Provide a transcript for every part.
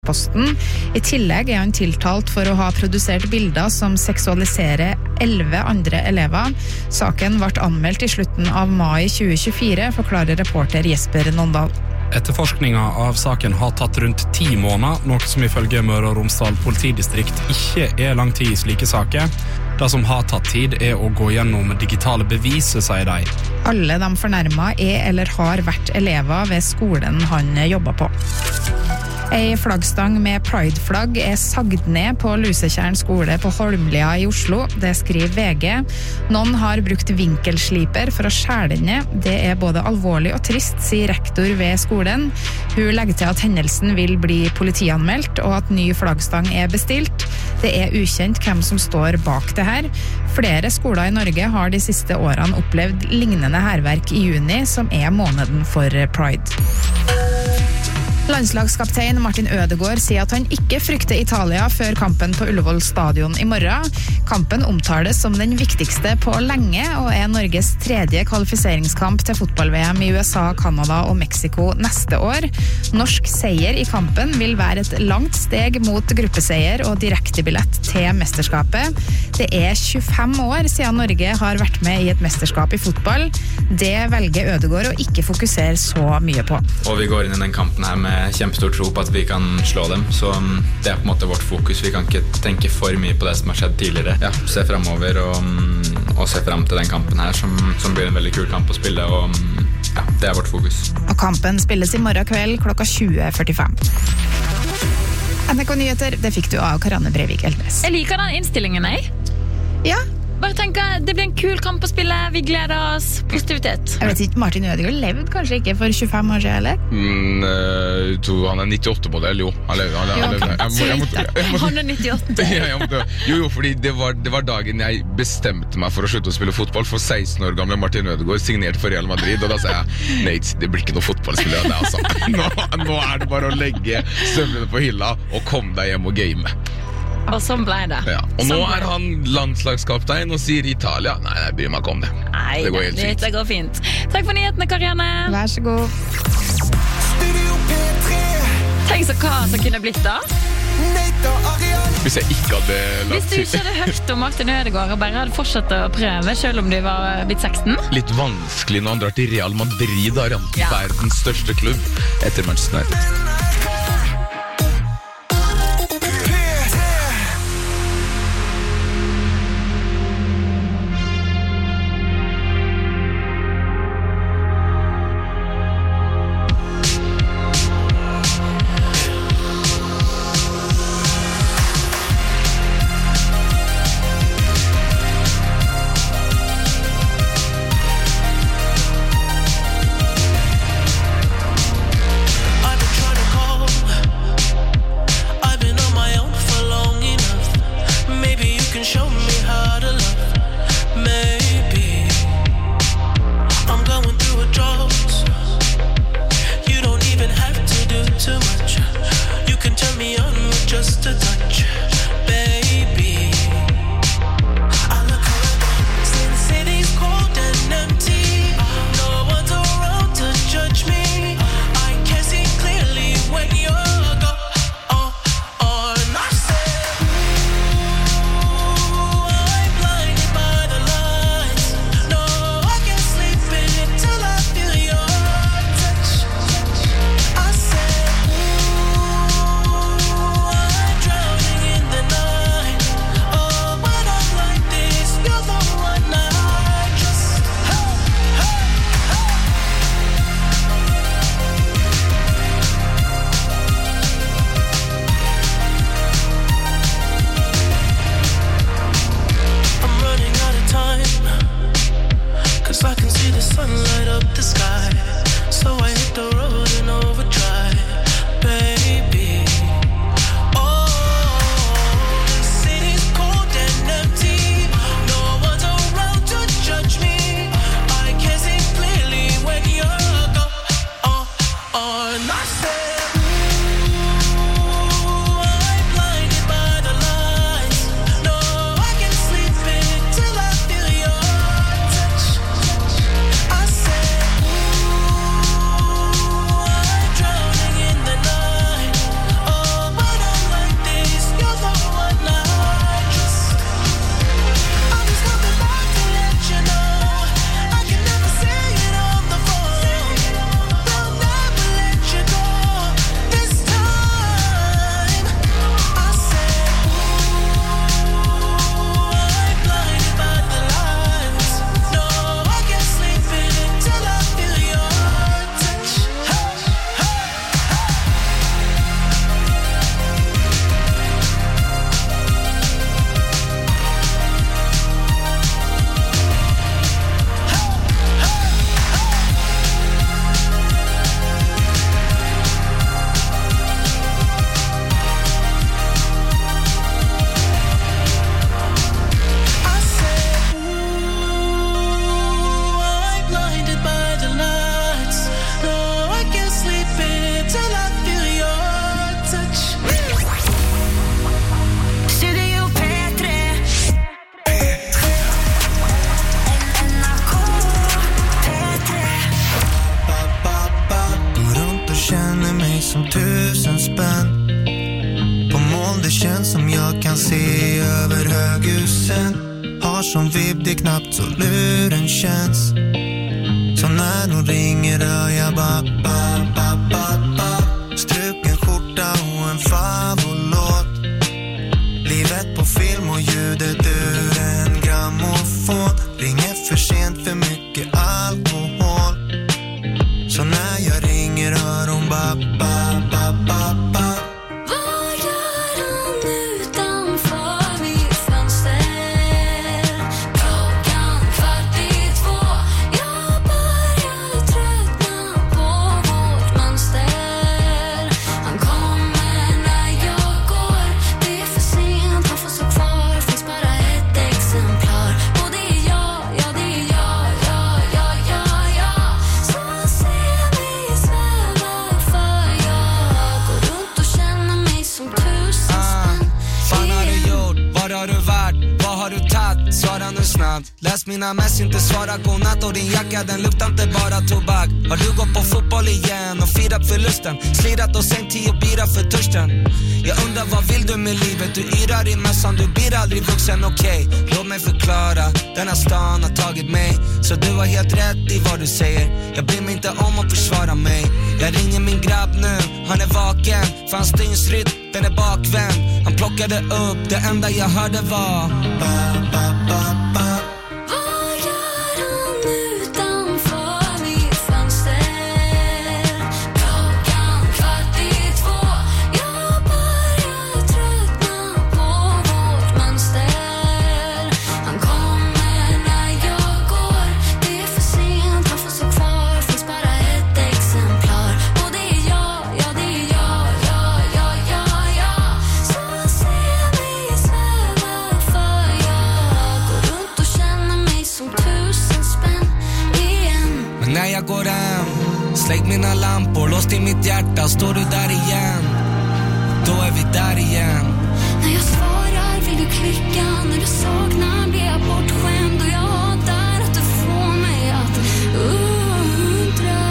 Posten. I tillegg han tiltalt for å ha produsert bilder som seksualiserer 11 andre elever. Saken ble anmeldt i slutten av mai 2024, forklarer reporter Jesper Nondal. Etterforskninga av saken har tatt rundt 10 måneder, noe som ifølge Møre og Romsdal politidistrikt ikke lang tid i slike saker. Det som har tatt tid å gå gjennom digitale beviser, sier de. Alle de fornærmet eller har vært elever ved skolen han jobber på. Ei flaggstang med Pride-flagg sagd ned på Lusekjern skole på Holmlia i Oslo. Det skriver VG. Noen har brukt vinkelsliper for å skjære den ned. Det både alvorlig og trist, sier rektor ved skolen. Hun legger til at hendelsen vil bli politianmeldt, og at ny flaggstang bestilt. Det ukjent hvem som står bak det her. Flere skoler i Norge har de siste årene opplevd lignende hærverk i juni, som måneden for Pride. Landslagskaptein Martin Ødegaard sier at han ikke frykter Italia før kampen på Ullevål stadion i morgen. Kampen omtales som den viktigste på lenge, og Norges 3. kvalifiseringskamp til fotball-VM i USA, Kanada og Mexico neste år. Norsk seier i kampen vil være et langt steg mot gruppeseier og direktebillett til mesterskapet. Det 25 år siden Norge har vært med i et mesterskap i fotball. Det velger Ødegaard å ikke fokusere så mye på. Og vi går inn i den kampen her med kjempestor tro på at vi kan slå dem, så det på en måte vårt fokus. Vi kan ikke tenke for mye på det som har skjedd tidligere. Ja, se fremover og se frem til den kampen her, som blir en veldig kul kamp å spille, og ja, det vårt fokus. Og kampen spilles i morgen kveld klokka 20:45. NRK Nyheter, det fikk du av Karianne Breivik Elves. Jeg liker den innstillingen, Ja. Bare tenker, det blir en kul kamp å spille, vi gleder oss, positivitet. Jeg vet ikke, Martin Ødegaard levde kanskje ikke for 25 år siden, eller? Han 98-modell, jo. Han levde. Han 98. Jo, fordi det var dagen jeg bestemte meg for å slutte å spille fotball, for 16 år gamle Martin Ødegaard signerte for Real Madrid, og da sa jeg, Nate, det blir ikke noe fotballspiller av det, altså. Nå det bare å legge støvlene på hylla og komme deg hjem og game. Og sånn ble det. Ja. Og nå han landslagskaptein og sier Italia. Nei, jeg bryr meg ikke om det. Nei, det går helt fint. Det går fint. Takk for nyhetene, Karianne. Vær så god. Tenk så hva som kunne blitt da. Hvis jeg ikke hadde Hvis du ikke hadde hørt om Martin Ødegaard og bare hadde fortsatt å prøve, selv om du var blitt 16. Litt vanskelig når han drar til Real Madrid, verdens største klubb etter Manchester United. har som vibb, det är knappt så luren känns. Så när hon ringer hör jag ba, ba, ba, ba, ba. Struken skjorta och en favolåt. Livet på film och ljudet ur en grammofon. Ringer för sent, för mycket alkohol. Så när jag ringer hör hon ba, ba, ba, ba, ba. Vad gör han utanför mitt fönster? Klockan 1:45. Jag börjar tröttna på vårt mönster. Han kommer när jag går. Det är för sent, han får stå kvar. Finns bara ett exemplar. Och det är jag, ja det är jag, ja, ja, ja, ja. Så se mig sväva för jag går runt och känner mig som tusen spänn. Fan har du gjort? Vad har du varit? Vad har du tagit? Svara nu snabbt. Läs mina mess, inte svara godnatt. Och din jacka, den luktar inte bara tobak. Har du gått på fotboll igen och firat förlusten? Slirat och sänkt 10 bira för törsten. Jag undrar vad vill du med livet? Du yrar i mässan, du blir aldrig vuxen, okej. Låt mig förklara, den här stan har tagit mig. Så du har helt rätt i vad du säger. Jag bryr mig inte om att försvara mig. Jag ringer min grabb nu, han är vaken. För hans dygnsrytm, den är bakvänd. Han plockade upp, det enda jag hörde var ba, ba, ba, ba. Vad gör han utanför mitt fönster? Klockan 1:45. Jag börjar tröttna på vårt mönster. Han kommer när jag går. Det är för sent, han får stå kvar. Finns bara ett exemplar. Och det är jag, ja det är jag, ja, ja, ja, ja. Så se mig sväva för jag går runt och känner mig som tusen spänn igen. Men när jag går hem, släck mina lampor, låst i mitt hjärta, står du där igen? Då är vi där igen. När jag svarar vill du klicka. När du saknar blir jag bortskämd. Och jag hatar att du får mig att undra.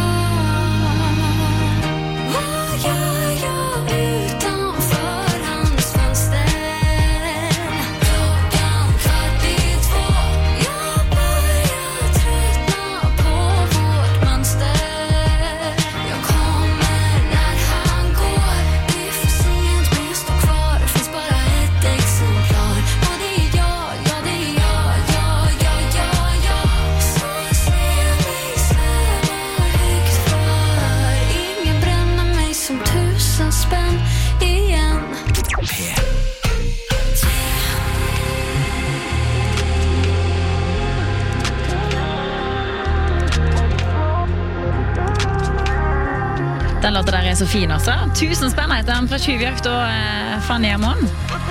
Vad gör jag utanför hans fönster? Klockan 1:45. Jag börjar tröttna på vårt mönster. Jag kommer när han går. Det är för sent men jag står kvar. Finns bara ett exemplar. Och det är jag, ja det är jag, ja, ja, ja, ja. Så se mig sväva högt för. Ingen bränner mig som tusen spänn igen. Den låten där är så fin också. 1000 spänn heter den fra Tjuvjakt og Fanny Amon.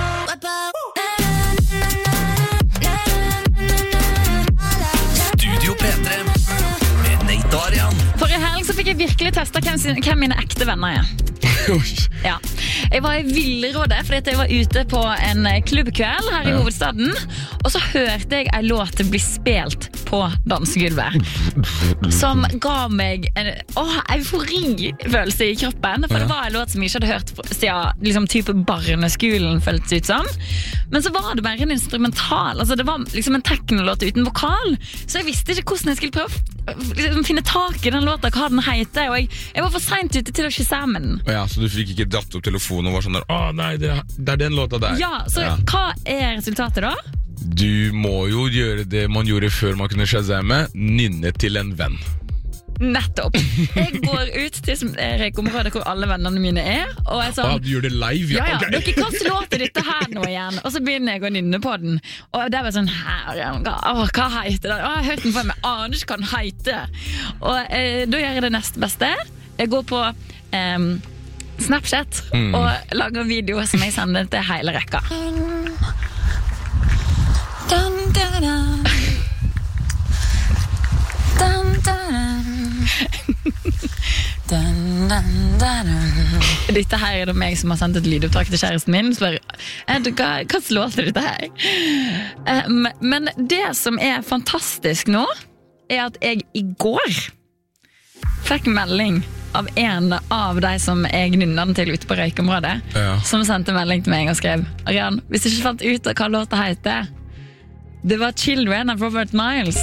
Studio P3 med Nate Arian. Forrige helg så fikk jeg virkelig testa hvem mine ekte venner er. Ja. Jeg var i Villrådet fordi jeg var ute på en klubbkveld her i hovedstaden. Og så hørte jeg en låt bli spilt på dansegulvet som ga meg en euforifølelse i kroppen. For det var en låt som jeg ikke hadde hørt siden liksom, type barneskolen føltes ut som. Men så var det bare en instrumental. Altså, det var liksom en teknolåt uten vokal. Så jeg visste ikke hvordan jeg skulle prøve liksom, finne tak i den låta, hva den heter. Og jeg var for sent ute til å skissemme den. Ja, så du fikk ikke dratt opp telefonen og var sånn der, nei, det er den låta der. Ja, så hva er resultatet da? Du må jo gjøre det man gjorde før man kunne shazamme, nynne til en venn. Nettopp. Jeg går ut til Rekområdet hvor alle vennene mine er. Og jeg sånn, du gjør det live, ja. Ja, Okay. dere kan slå til dette her nå igjen. Og så begynner jeg å nynne på den. Og det var sånn, hva heter den? Jeg har hørt den før, men jeg aner ikke hva den heter. Og da gjør jeg det nest beste. Jeg går på Snapchat og lager en video som jeg sender til hele rekka. Dun, dun, dun. Dun, dun, dun. Dette her er det meg som har sendt et lydopptak til kjæresten min. Spør, hva låter dette her? Men det som er fantastisk nå, er at jeg i går fikk melding av en av de som jeg nynner den til ute på Røykområdet, som sendte melding til meg og skrev: Arian, hvis du ikke fant ut hva låta heter, Det var Children av Robert Miles.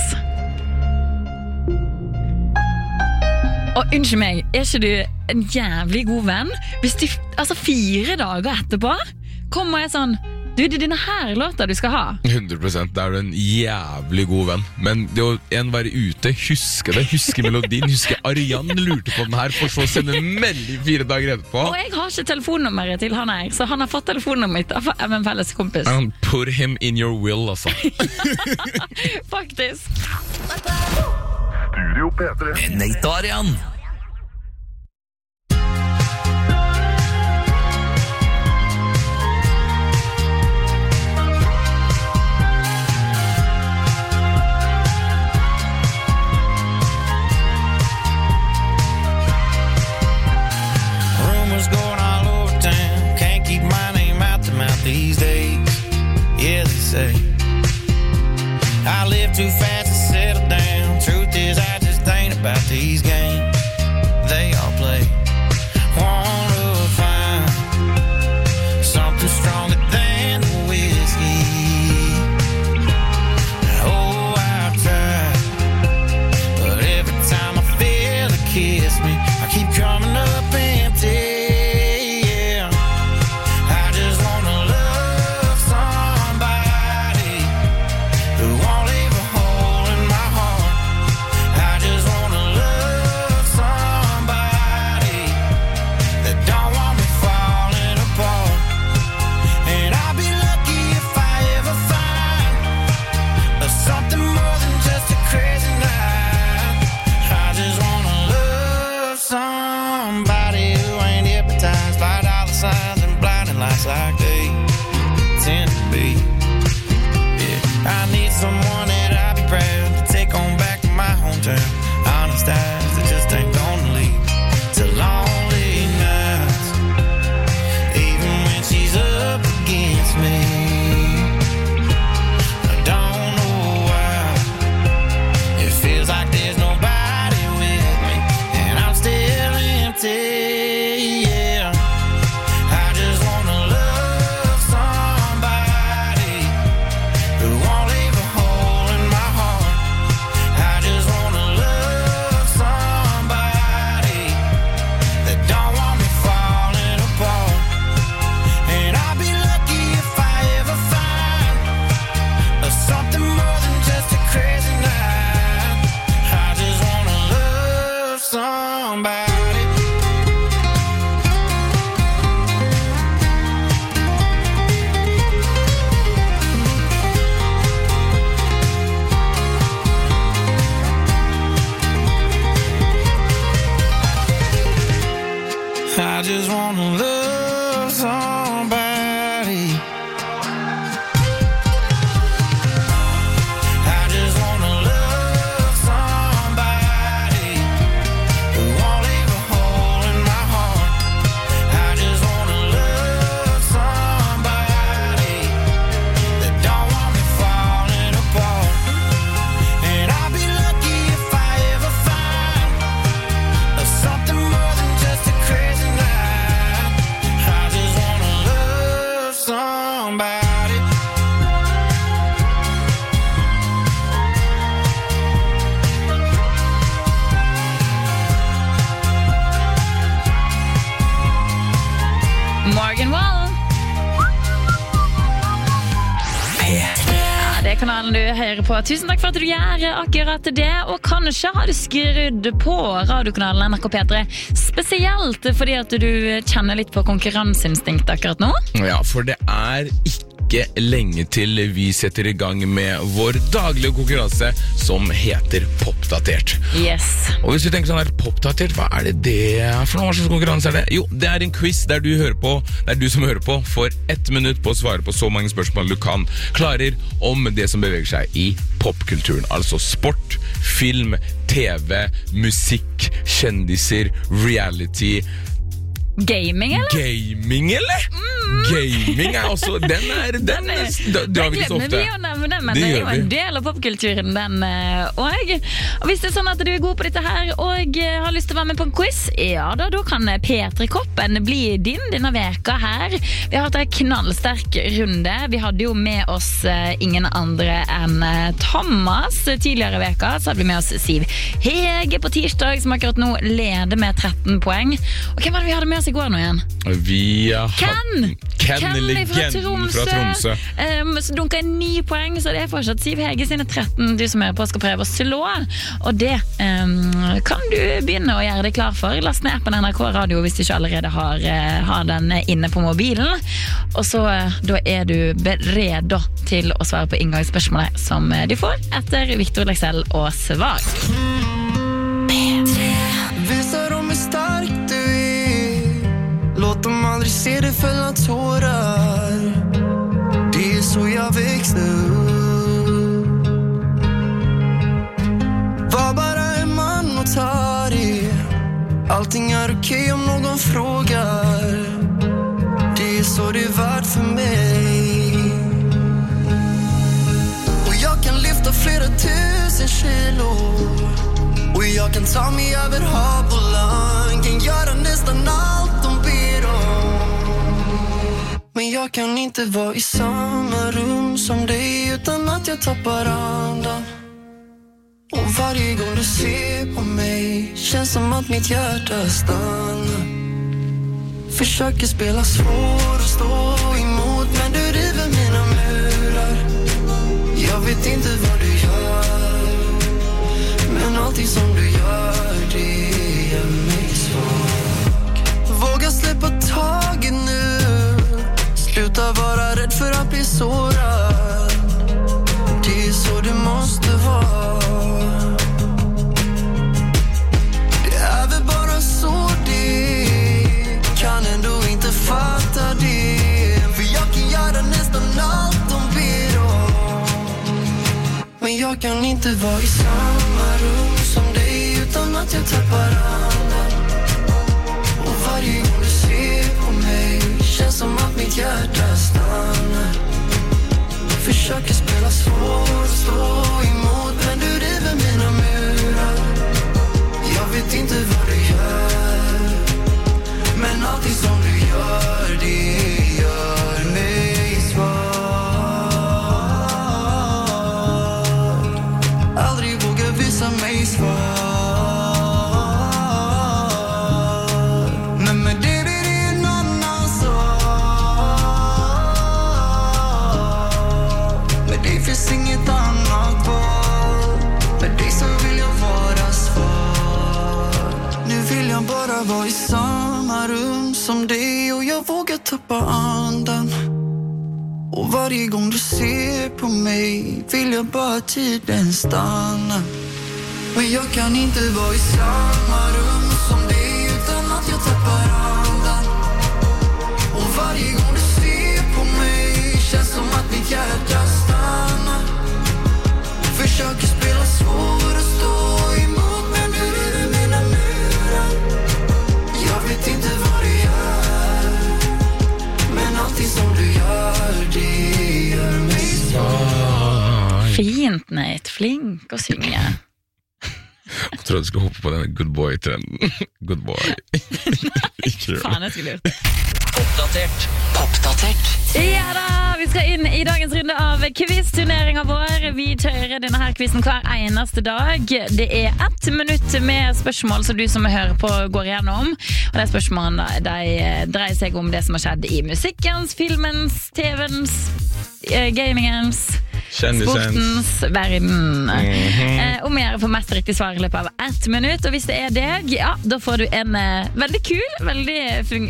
Og unnskyld meg, ikke du en jævlig god venn? Hvis de, 4 dager etterpå kommer jeg sånn, du, det er denne her låta du skal ha. 100%, det er du en jævlig god venn. Men det å være ute, huske det, huske melodien, huske Ariane lurte på den her, for så å sende en melding 4 dager etterpå. Og jeg har ikke telefonnummeret til han her, så han har fått telefonnummeret mitt av en felles kompis. And put him in your will, altså. Faktisk. Studio P3 med Neitarian. Rumors going all over town. Can't keep my name out the mouth these days. Yeah, they say I live too fast to settle down. Truth is, I just ain't about these games they all play. Wanna find something stronger than the whiskey. Oh, I've tried, but every time I feel it kiss me, I keep coming up empty. Yeah, I just wanna love somebody who won't leave a hole in my heart. I just wanna love somebody that don't want me falling apart. And I'll be lucky if I ever find something more than just a crazy night. I just wanna love somebody who ain't hypnotized by dollar signs and blinding lights like they tend to be. Yeah, I need someone that I'll be proud to take on back to my hometown. Honest eyes that just ain't gonna lead to lonely nights, even when she's up against me. I don't know why it feels like there's nobody with me, and I'm still empty. Yeah, I just wanna love somebody who won't leave a hole in my heart. I just wanna love somebody that don't want me falling apart. And I'll be lucky if I ever find something more than just a crazy night. I just wanna love somebody. I just wanna love somebody. I just wanna love somebody who won't leave a hole in my heart. I just wanna love somebody that don't want me falling apart. And I'll be lucky if I ever find something more than just a crazy night. I just wanna love somebody. Morgan Wallen. Ja, det er kanalen du hører på. Tusen takk for at du gjør akkurat det. Og kanskje har du skrudd på radiokanalen NRK P3 spesielt fordi at du kjenner litt på konkurranseinstinkt akkurat nå. Ja, for det er ikke lenge til vi setter i gang med vår daglige konkurranse som heter Popdatert. Yes. Og hvis du tenker sånn her, Popdatert, hva er det for noe? Hva slags konkurranse er det? Jo, det er en quiz der du hører på, der du som hører på får 1 minutt på å svare på så mange spørsmål du klarer om det som beveger seg i popkulturen. Altså sport, film, TV, musikk, kjendiser, reality. Gaming, eller? Gaming, eller? Gaming er også den drar vi ikke så ofte. Vi å nevne den, men det er jo en del av popkulturen den og hvis det er sånn at du er god på dette her og har lyst til å være med på en quiz, ja da kan P3-koppen bli denne veka her. Vi har hatt en knallsterk runde. Vi hadde jo med oss ingen andre enn Thomas. Tidligere i veka så hadde vi med oss Siv Hege på tirsdag, som akkurat nå leder med 13 poeng. Og hvem var det vi hadde med oss i går nå igjen? Ken legenden fra Tromsø. Så dunket 9 poeng, så det er fortsatt Siv Hege sine 13 du som er på skal prøve å slå. Og det kan du begynne å gjøre deg klar for. Last ned appen NRK Radio hvis du ikke allerede har den inne på mobilen. Og så da er du beredt til å svare på inngangsspørsmålet som du får etter Victor Lexell og Svar. Visa dem hur stark du är. Låt dem aldrig se dig fälla tårar. Det är så jag växte upp. Var bara en man och ta det. Allting är okej om någon frågar. Det är så det är värt för mig. Och jag kan lyfta flera 1000 kilo. Och jag kan ta mig över hav och land. Kan göra nästan allt de ber om. Men jag kan inte vara i samma rum som dig utan att jag tappar andan. Och varje gång du ser på mig känns som att mitt hjärta stannar. Försöker spela svår och stå emot, men du river mina murar. Jag vet inte vad du gör, men allting som du gör, det gör mig svag. Våga släppa taget nu. Sluta vara rädd för att bli sårad. Det är så det måste vara. Det är väl bara så det kan ändå inte fatta det. För jag kan göra nästan allt de ber om. Men jag kan inte vara i samma rum som dig utan att jag tappar andan. Och varje gång du ser på mig känns som att mitt hjärta stannar. Försöker spela svår och stå emot, men du river mina murar. Jag vet inte vad du gör, men allting som du gör, det gör mig svag. Aldrig våga visa mig svag. Men med det blir det en annan sak. Med dig finns inget annat val. Med dig så vill jag vara svar. Nu vill jag bara vara i samma rum som dig och jag vågar tappa andan. Och varje gång du ser på mig vill jag bara tiden stanna. Men jag kan inte vara i samma rum som dig utan att jag tappar andan. Och varje gång du ser på mig känns som att mitt hjärta stannar. Försöker spela svår och stå emot, men nu är det mina murar. Jag vet inte vad du gör, men allting som du gör, det gör mig svag. Fint, Nate. Flink å synge. Jeg tror du skulle hoppe på denne good boy-trenden. Good boy. Faen, jeg skulle gjort det. Popdatert. Ja da, vi skal inn i dagens runde av quiz-turneringen vår. Vi tører denne her quizen hver eneste dag. Det er 1 minutt med spørsmål som du som hører på går igjennom. Og de spørsmålene de dreier seg om det som har skjedd i musikkens, filmens, tvens, gamingens, sportens verden. Om jeg får mest riktig svar i løpet av 1 minutt. Og hvis det er deg, ja, da får du en veldig kul, veldig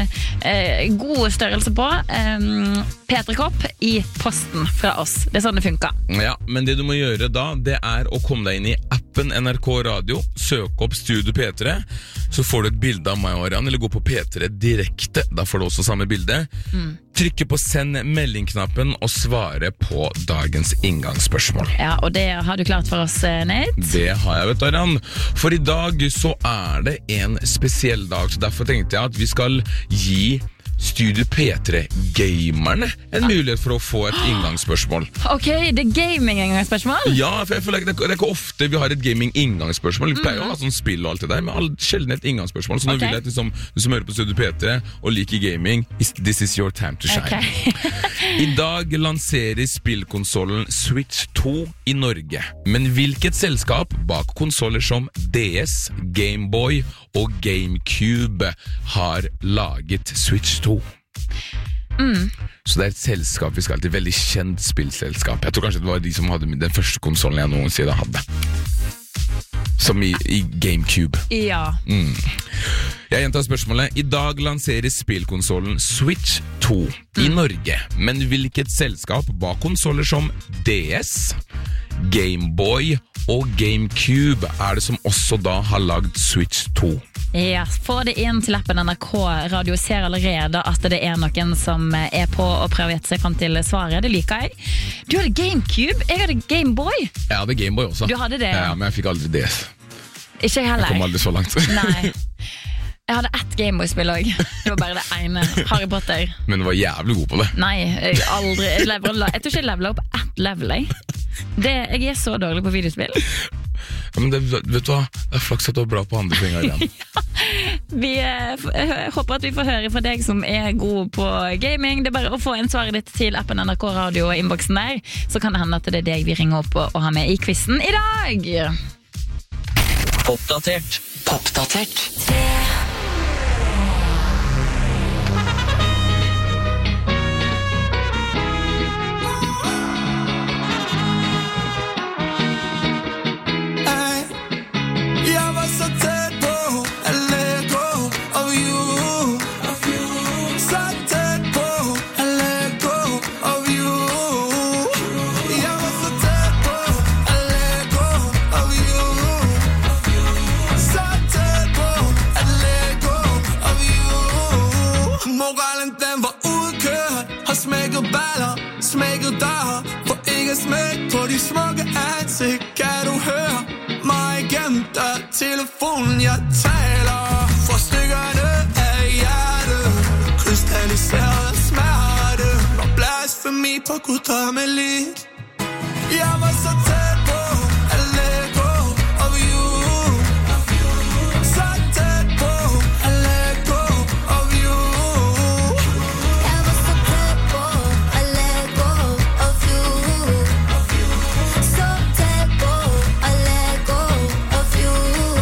god størrelse på P3-kopp i posten fra oss. Det er sånn det funker. Ja, men det du må gjøre da, det er å komme deg inn i appen NRK Radio, søk opp Studio P3, så får du et bilde av meg og Arian, eller gå på P3 direkte, da får du også samme bilde. Trykke på send meldingknappen og svare på dagens inngangsspørsmål. Ja, og det har du klart for oss, Nate? Det har jeg, vet du, Arian. For i dag så er det en spesiell dag, så derfor tenkte jeg at vi skal gi Studio P3-gamerne en mulighet for å få et inngangsspørsmål. Ok, det gaming-inngangsspørsmål? Ja, for jeg føler det er ikke ofte vi har et gaming-inngangsspørsmål. Vi pleier å ha sånn spill og alt det der, men sjelden et inngangsspørsmål. Så nå vil jeg at du som hører på Studio P3 og liker gaming, this is your time to shine. I dag lanserer spillkonsolen Switch 2 i Norge. Men hvilket selskap bak konsoler som DS, Gameboy og GameCube har laget Switch 2? Så det er et selskap vi skal til, et veldig kjent spillselskap. Jeg tror kanskje det var de som hadde den første konsolen jeg noensinne hadde. Som i GameCube. Ja. Jeg gjentar spørsmålet. I dag lanserer spillkonsolen Switch 2 i Norge. Men hvilket selskap bak konsoler som DS, Gameboy og GameCube er det som også da har lagd Switch 2? Ja, få det inn til appen NRK Radio. Ser allerede at det er noen som er på å prøve å gjette seg frem til svaret. Det liker jeg. Du hadde GameCube, jeg hadde Gameboy. Jeg hadde Gameboy også. Du hadde det? Ja, men jeg fikk aldri DS. Ikke heller. Jeg kom aldri så langt. Nei. Jeg hadde ett Gameboy-spill også. Det var bare det ene. Harry Potter. Men du var jævlig god på det. Nei, jeg tror ikke jeg levelet opp ett level, jeg er så dårlig på videospill. Ja, men vet du hva? Det er flaks at du er bra på andre ting igjen. Jeg håper at vi får høre fra deg som er god på gaming. Det er bare å få en svaret ditt til appen NRK Radio og innboksen der, så kan det hende at det er deg vi ringer opp og har med i quizen i dag. Oppdatert. Oppdatert. Smækker der, for ikke smæk på de smukke ansigt. Kan du høre mig igennem der telefonen jeg taler? For stykkerne af hjertet, krystalliseret smerte, og blasfemi på guddommelig. Jeg var så tæt på at let go of you. Så tæt på at let go of you. Jeg var så tæt på at let go of you. Så tæt på at let go of you.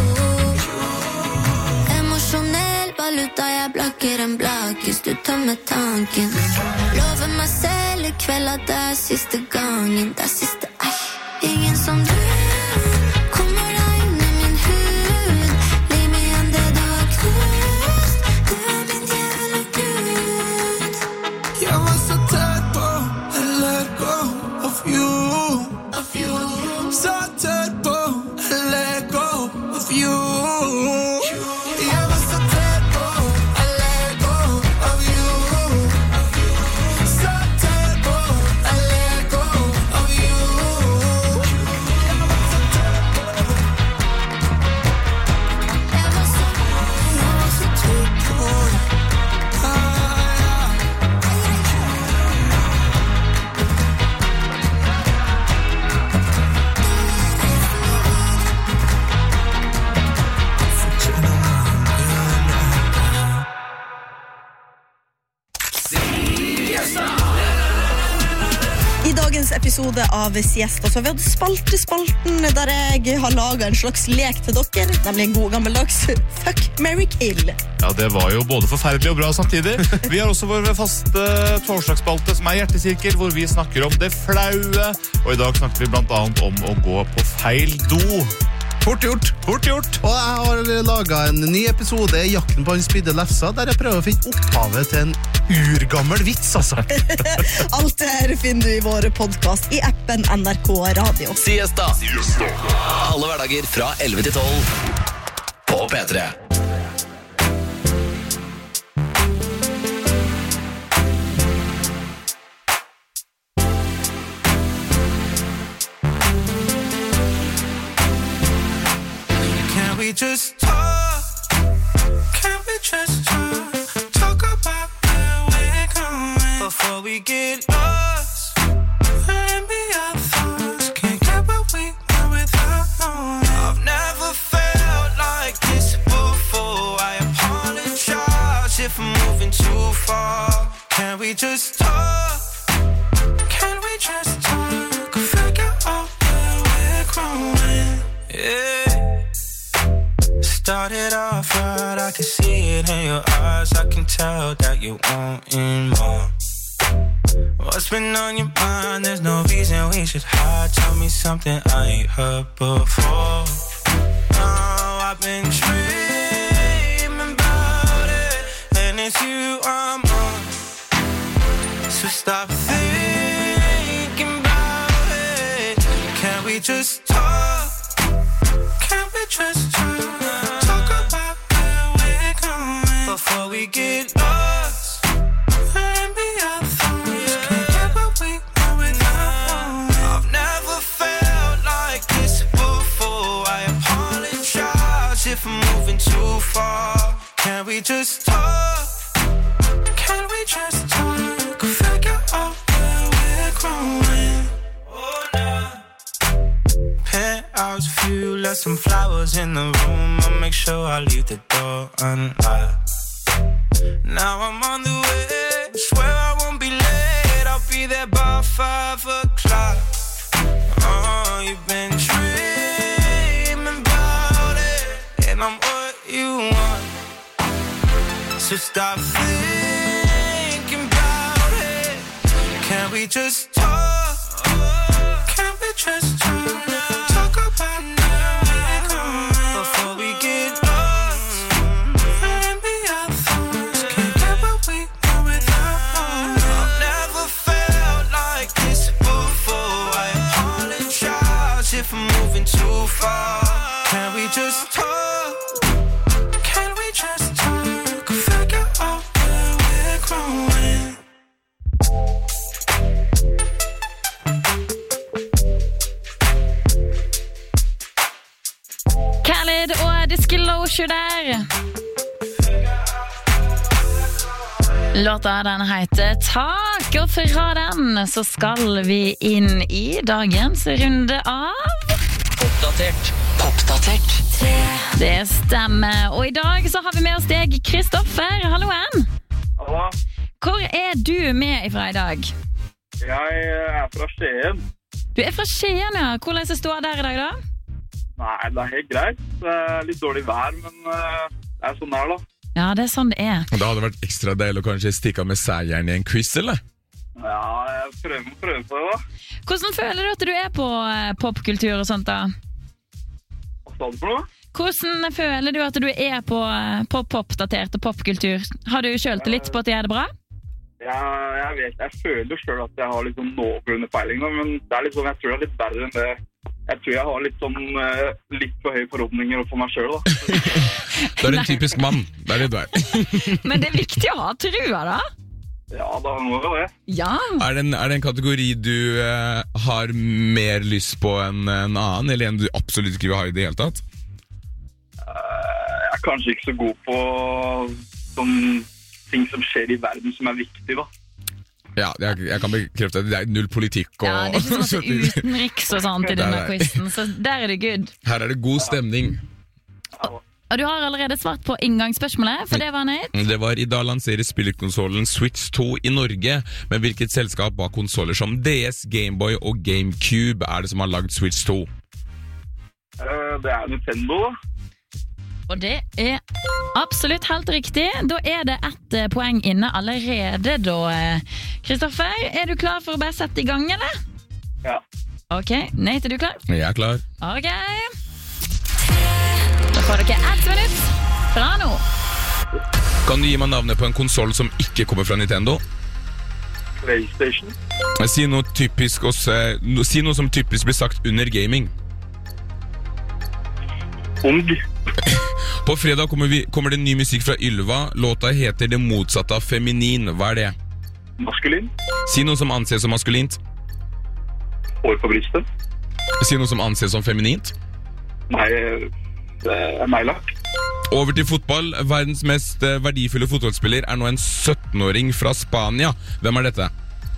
Emotionell valuta, jeg blokker en blakk hvis du tømmer tanken. Lover meg selv i kveld at det er siste gangen, det er siste ingen som du. Kommer deg inn i min hud, liv meg igjen det du har knust. Du er min djevle gud. Jeg var så tæt på at let go of you. Så tæt på at let go of you. Jeg var så tæt på at let go of you. Så tæt på at let go of you. I dagens episode av Siesta så har vi hatt spalten der jeg har laget en slags lek til dere, nemlig en god gammeldags Fuck, Marry, Kill. Ja, det var jo både forferdelig og bra samtidig. Vi har også vår faste torsdagsspalte som er hjertesirkel, hvor vi snakker om det flaue, og i dag snakker vi blant annet om å gå på feil do. Fort gjort. Og jeg har laget en ny episode i Jakten på en spidde lefsa, der jeg prøver å finne opphavet til en urgammel vits, altså. Alt det her finner du i vår podcast i appen NRK Radio. Siesta. Alle hverdager fra 11 til 12 på P3. We just talk. Can we just talk about now? we get lost and be our thoughts. Can't get what we want without knowing. I've never felt like this before. I apologize if I'm moving too far. Can we just talk? Can we just talk? Figure out where we're growing. Yeah. Started off right, I can see it in your eyes. I can tell that you wanting more. What's been on your mind? There's no reason we should hide. Tell me something I ain't heard before. Oh, I've been dreaming about it, and it's you I'm on. So stop thinking about it. Can we just talk? Can we just talk about where we're going before we get lost and be our thoughts? Can't get what we want without. I've never felt like this before. I apologize if I'm moving too far. Can we just talk? Can we just talk? Figure out where we're growing. Oh, no. Penthouse view, left some flowers in the room. I'll make sure I leave the door unlocked. Now I'm on the way, swear I won't be late. I'll be there by 5 o'clock. Oh, you've been dreaming about it, and I'm what you want. So stop thinking about it. Can we just talk? Can we just talk? Talk about where we're going before we get lost and be our thoughts. Can't get what we want without. I've never felt like this before. I apologize if I'm moving too far. Can we just talk? Can we just talk? Figure out where we're growing. Khaled og Disclosure der. Låta den heter Tak, og fra den så skal vi inn i dagens runde av Oppdatert. Det stemmer, og i dag så har vi med oss deg, Kristoffer. Halloen. Hallo. Hvor er du med ifra i dag? Jeg er fra Skien. Du er fra Skien, ja. Hvordan står det der i dag da? Nei, det er helt greit. Det er litt dårlig vær, men det er sånn der da. Ja, det er sånn det er. Da hadde det vært ekstra deilig å kanskje stikke med seieren i en quiz, eller? Ja, jeg prøver på det da. Hvordan føler du at du er på popkultur og sånt da? Hva sa du for noe? Hvordan føler du at du er på pop-oppdatert og popkultur? Har du kjølt litt på at det er det bra? Ja, jeg føler selv at jeg har litt sånn någående peiling nå, men det er litt sånn, jeg tror det er litt verre enn det. Jeg tror jeg har litt sånn, litt for høye forhåpninger for meg selv da. Du er en typisk mann, det er det du er. Men det er viktig å ha trua da. Ja, da må det det. Ja. Er det en kategori du har mer lyst på enn en annen, eller en du absolutt ikke vil ha i det hele tatt? Jeg er kanskje ikke så god på sånne ting som skjer i verden som er viktig da. Ja, jeg kan bekrefte at det er null politikk og... Ja, det er ikke sånn at utenriks og sånt i denne quizen, så der er det good. Her er det god stemning. Og du har allerede svart på inngangsspørsmålet, for det var nøyt. Det var i dag lanseres spillerkonsolen Switch 2 i Norge, men hvilket selskap bak konsoler som DS, Gameboy og GameCube er det som har lagd Switch 2? Det er Nintendo da. Og det er absolutt helt riktig. Da er det ett poeng inne allerede da. Kristoffer, er du klar for å bare sette i gang, eller? Ja. Ok, Nate, er du klar? Jeg er klar. Ok. Da får dere 1 minutt fra nå. Kan du gi meg navnet på en konsol som ikke kommer fra Nintendo? PlayStation. Si noe som typisk blir sagt under gaming. Ung. På fredag kommer det ny musikk fra Ylva. Låta heter det motsatte av feminin. Hva er det? Maskulin. Si noe som anses som maskulint. Hår på brystet. Si noe som anses som feminint. Nei, neglelakk. Over til fotball. Verdens mest verdifulle fotballspiller er nå en 17-åring fra Spania. Hvem er dette?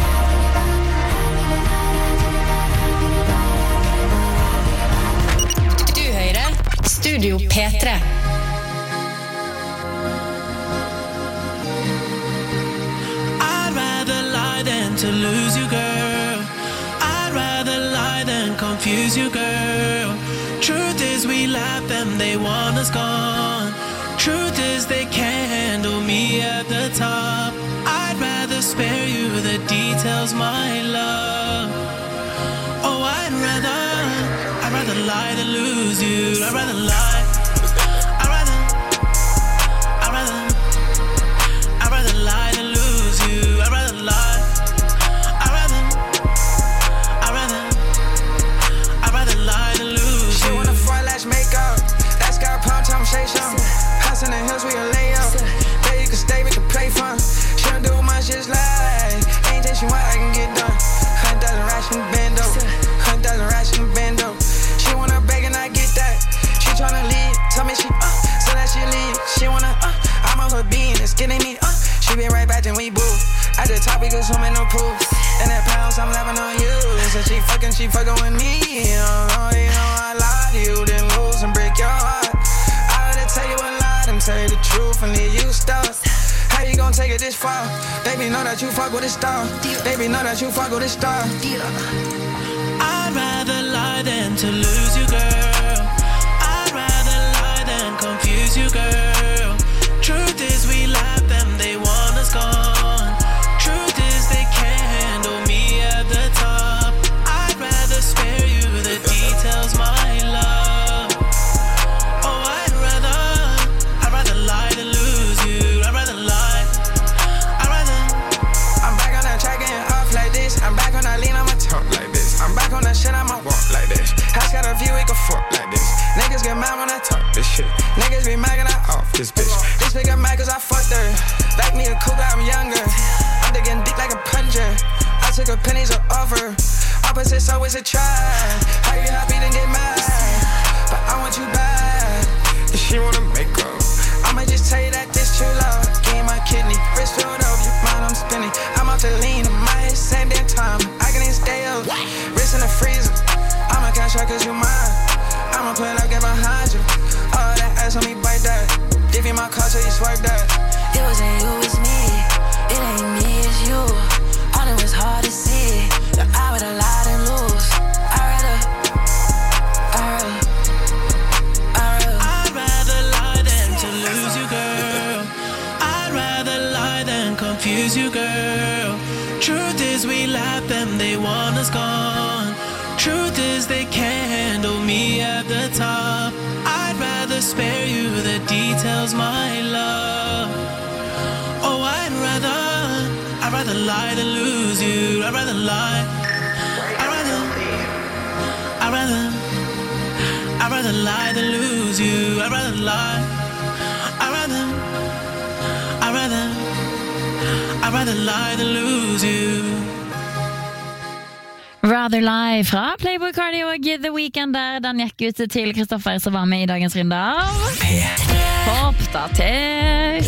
Du hører Studio P3. I'd rather lie than to lose you, girl. I'd rather lie than confuse you, girl. Truth is we laugh them, they want us gone. Truth is they can't handle me at the top. I'd rather spare you the details, my love. Oh, I'd rather lie than lose you. I'd rather lie. I'd rather lie than lose you. I'd rather lie. I'd rather lie than lose you. She wanna fry lash makeup. That's got pump time, shake some. House in the hills, we can lay up. There you can stay, we can play fun. She don't do much, just getting me up. She been right back and we boo. At the top, we go swim in the pool. And that pounds, I'm laughing on you. So she fucking with me. You know I lie to you, then lose and break your heart. I had to tell you a lie, then tell you the truth and leave you stuck. How you gon' take it this far? Baby, know that you fuck with a star. Baby, know that you fuck with a star. I'd rather lie than to lose you, girl. I'd rather lie than confuse you, girl. Truth is we laugh them, they want us gone. Truth is they can't handle me at the top. I'd rather spare you the details, my love. Oh, I'd rather lie than lose you. I'd rather lie. I'm back on that track and off like this. I'm back on that lean, I'ma talk like this. I'm back on that shit, I'ma walk like this. House got a view, we can fuck like this. Niggas get mad when I talk this shit. Niggas be mad when I off this bitch. This bitch got mad cause I fucked her. Back me a cougar, I'm younger. I'm digging dick like a plunger. I took a pennies of offer. Opposites always a try. How you happy then get mad? But I want you bad. If she wanna make up, I'ma just tell you that this true love. Game my kidney, wrist filled up, your mind I'm spinning. I'm off the lean in my head, same damn time. I can even stay up, wrist in the freezer. I'ma cash out cause you mine. I'ma pull up, get behind you. All that ass on me, bite that. Give you my car so you swipe that. It wasn't you, it's me. It ain't me, it's you. All it was hard to see. That I would've lied and lose. I'd rather lie than to lose you, girl. I'd rather lie than confuse you, girl. Truth is we laugh them, they want us gone. Truth is they can't handle me at the top. I'd rather spare you the details, my love. Oh, I'd rather lie than lose you. I'd rather lie. I'd rather lie than lose you. I'd rather lie. I'd rather lie than lose you. Rather Lie fra Playboy Cardi og The Weeknd der. Den gikk ut til Kristoffer som var med i dagens runde av Oppdatert.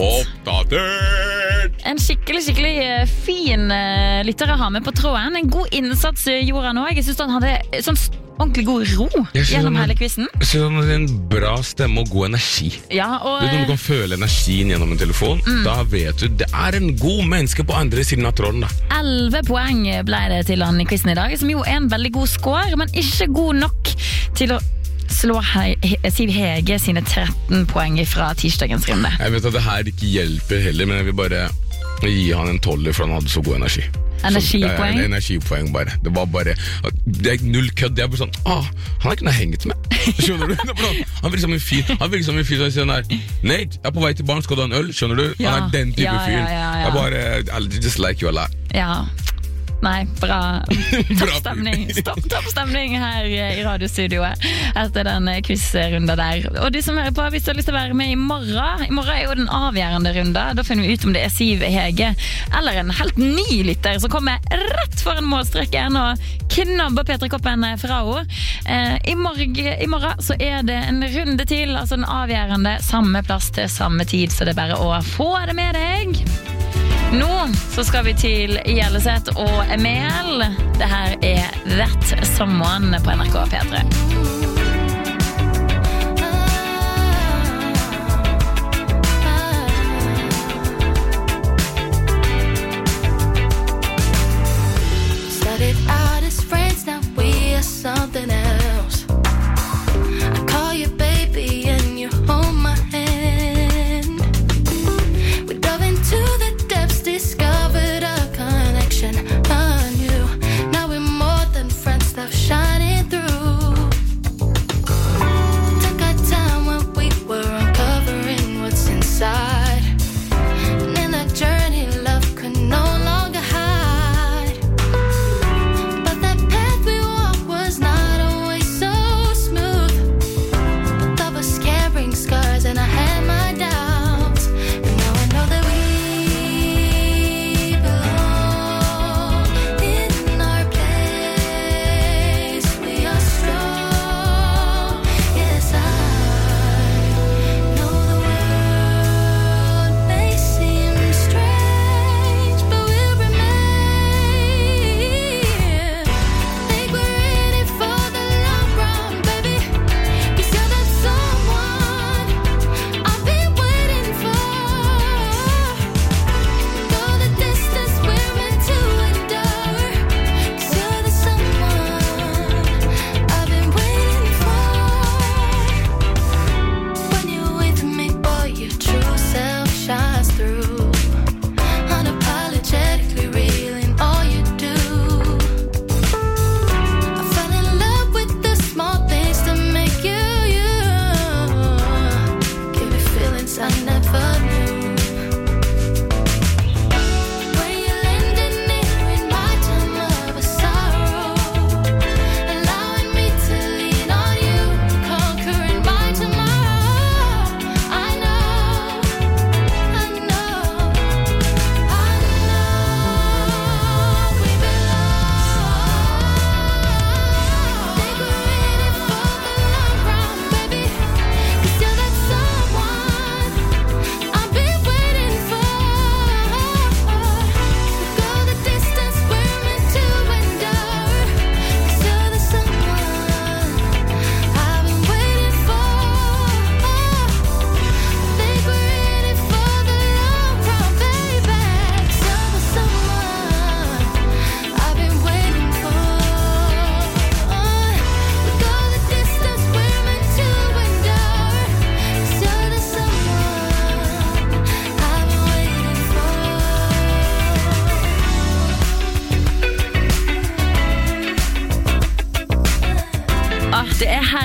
En skikkelig fin lytter å ha med på tråden. En god innsats gjorde han også. Jeg synes han hadde sånn ordentlig god ro gjennom hele quizen. Jeg synes han hadde en bra stemme og god energi. Ja, og Når du kan føle energien gjennom en telefon, da vet du, det en god menneske på andre siden av tråden da. 11 poeng ble det til han i quizen i dag, som jo en veldig god score, men ikke god nok til å slå Siv Hege sine 13 poeng fra tirsdagens runde. Jeg vet at det her ikke hjelper heller, men jeg vil bare gi han en 12 for han hadde så god energi. Energipoeng? Energipoeng bare. Det var bare, det null kødd. Det bare sånn, han har ikke noe hengt med. Skjønner du? Han virker som en fyr. Så jeg sier der, Nate, jeg på vei til barn, skal du ha en øl? Skjønner du? Han den type fyr. Jeg bare, I just like you a lot. Ja. Nei, bra. Topp stemning her i radiostudioet etter den quizrunda der. Og du som hører på, hvis du har lyst til å være med i morgen jo den avgjørende runda. Da finner vi ut om det Siv Hege eller en helt ny lytter som kommer rett foran målstreken og knabber P3-koppen fra henne. I morgen så det en runde til, altså den avgjørende, samme plass til samme tid, så det bare å få det med deg. Nå så skal vi til Gjelleseth og Emil. Det her That Someone på NRK P3. started out as friends, now we something else. I call you baby and you hold my hand. We dove into the depths, discovered a connection, anew. Now we're more than friends, stuff shining through.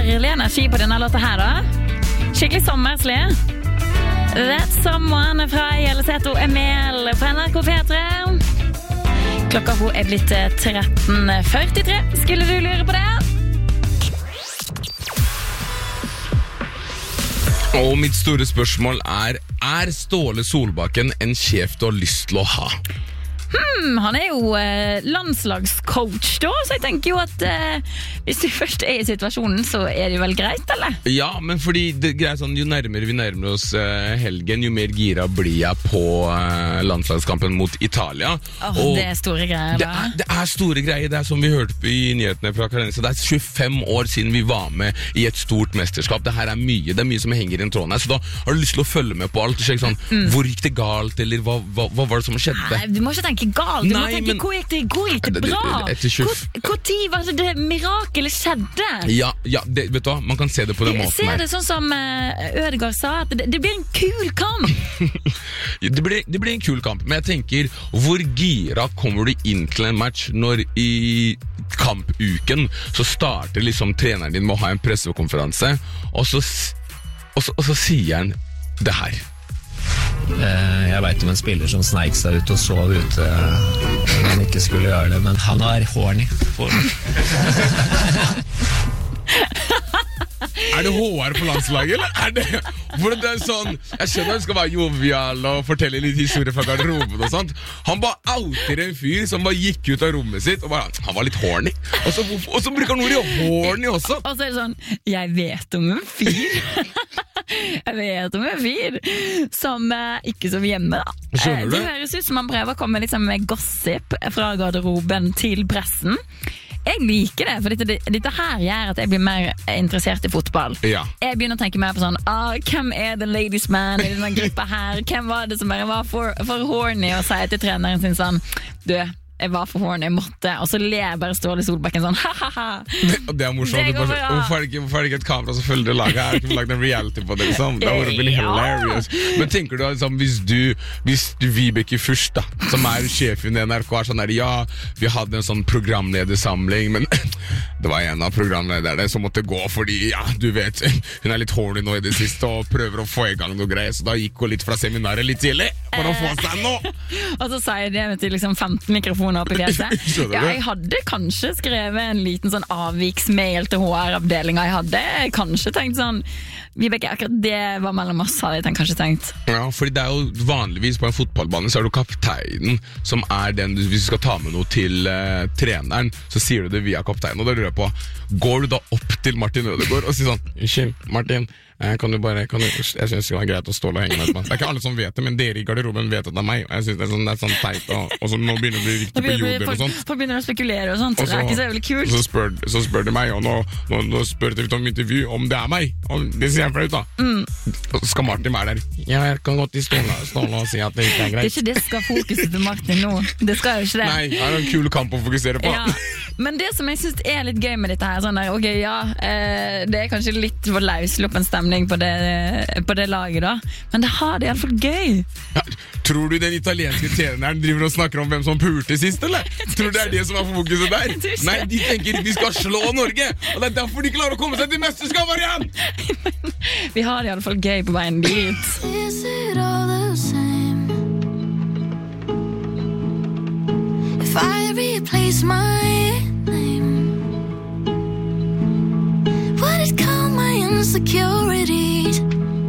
herlig energi på denne låta her da. Skikkelig sommerslig. That Someone fra Gjelleseth og Emil fra NRK P3. Klokka hun blitt 13:43. Skulle du lure på det? Og mitt store spørsmål er Ståle Solbakken en sjef du har lyst til å ha? Han jo landslagscoach da, så jeg tenker jo at hvis du først I situasjonen, så det vel greit, eller? Ja, men fordi det er sånn, jo nærmere vi nærmer oss helgen, jo mer gira blir jeg på landslagskampen mot Italia. Det store greier da. Det store greier, det som vi hørte på I nyhetene fra Karense. Det 25 år siden vi var med I et stort mesterskap. Det her mye, det mye som henger I en tråd her, så da har du lyst til å følge med på alt og sjekke sånn, hvor gikk det galt, eller hva var det som skjedde? Nei, du må ikke tenke galt, du må tenke hvor gikk det bra? Hvor tid var det mirakelet skjedde? Ja, vet du hva, man kan se det på den måten her. Ser det sånn som Ødegaard sa, at det blir en kul kamp. det blir en kul kamp, men jeg tenker, hvor gira kommer du inn til en match når I kampuken så starter liksom treneren din med å ha en pressekonferanse, og så sier han det her. Jeg vet om en spiller som sneik seg ut og sov ute når han ikke skulle gjøre det, men han horny. Det HR på landslaget, eller? Det sånn, jeg skjønner han skal være jovial og fortelle litt historie fra garderoben og sånt. Han bare outer en fyr som bare gikk ut av rommet sitt og bare, han var litt horny. Og så bruker han ordet horny også. Og så det sånn, jeg vet om en fyr. Jeg vet om en fyr som ikke som hjemme da. Skjønner du? Det høres ut som han prøver å komme liksom med gossip fra garderoben til pressen. Jeg liker det, for dette her gjør at jeg blir mer interessert I fotball. Ja. Jeg begynner å tenke mer på sånn, hvem the ladies man I denne gruppa her? Hvem var det som bare var for horny og sier til treneren sin sånn, du, jeg var for horny, jeg måtte, og så ler bare Ståle Solbakken sånn, ha-ha-ha. Det morsomt, hvorfor det ikke et kamera som følger det laget her? Kunne lagt en reality på det, liksom. Det hadde vært hilarious. Men tenker du liksom, hvis du Vibeke Fürst da, som sjefen I NRK, sånn ja, vi hadde en sånn programledersamling, men det var en av programlederne som måtte gå, fordi, ja, du vet, hun litt horny nå I det siste, og prøver å få I gang noe greier, så da gikk hun litt fra seminaret litt tidlig, for å få seg noe. Og så sier det til liksom 15 mikrofoner opp I fjeset. Ja, jeg hadde kanskje skrevet en liten sånn avviksmail til HR-avdelingen. Jeg hadde kanskje tenkt sånn, Vibeke, akkurat det var mellom oss, hadde jeg kanskje tenkt. Ja, fordi det jo vanligvis på en fotballbane, så du kapteinen som den, hvis du skal ta med noe til treneren, så sier du det via kapteinen, og da lurer jeg på, går du da opp til Martin Ødegaard og sier sånn, unnskyld, Martin, jeg synes det var greit å stå og henge med meg. Det ikke alle som vet det, men dere I garderoben vet at det meg, og jeg synes det sånn teit, og så nå begynner det å bli riktig på jorden og sånt. Folk begynner å spekulere og sånt, så det ikke så jævlig kult. Så spør de meg, og nå spør de om intervju om det meg, og det sier jeg fra ut da. Så skal Martin være der. Ja, jeg kan godt I ståle og si at det ikke greit. Det ikke det skal fokuset til Martin nå. Det skal jo ikke det. Nei, det en kul kamp å fokusere på. Ja. Men det som jeg synes litt gøy med dette her, sånn der, ok, ja, det kanskje litt for løsluppen stemning på det laget da, men det har det I alle fall gøy. Ja, tror du den italienske treneren driver og snakker om hvem som pulte sist, eller? Tror du det det som fokuset der? Nei, de tenker vi skal slå Norge, og det derfor de klarer å komme seg til mesterskap igjen! Vi har det I alle fall gøy på veien dit. Is it all the same if I replace my name? Would it calm my insecurities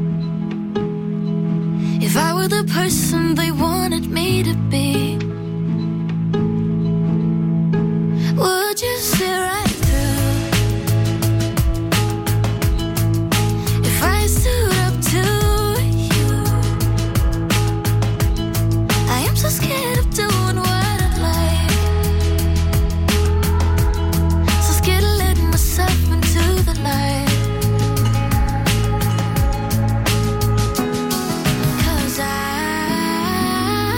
if I were the person they wanted me to be? Would you see right through if I stood up to you? I am so scared of doing what I'd like, so scared of letting myself into the light. Cause I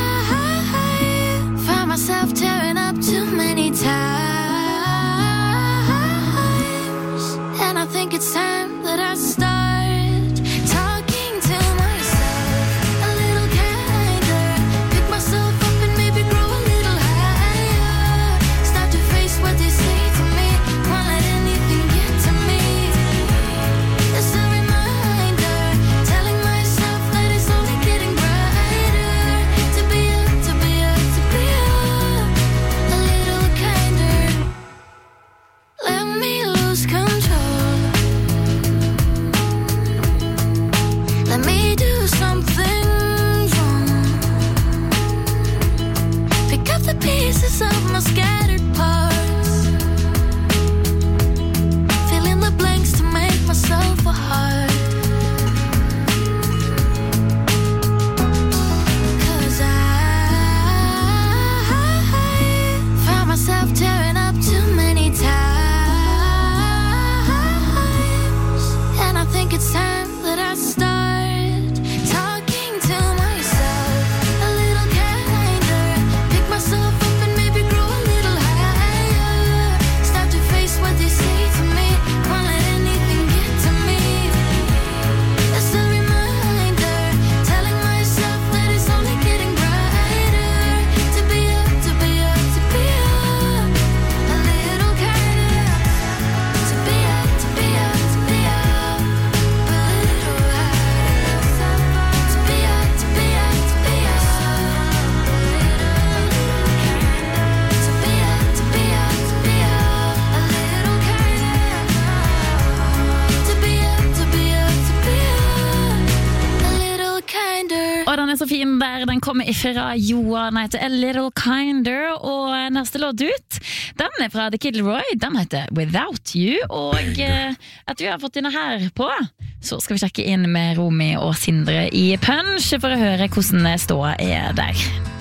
her, den kommer fra Johan, heter A Little Kinder, og neste låt ut, den fra The Kid Laroi, den heter Without You, og at vi har fått denne her på, så skal vi sjekke inn med Romy og Sindre i Punch for å høre hvordan ståa der.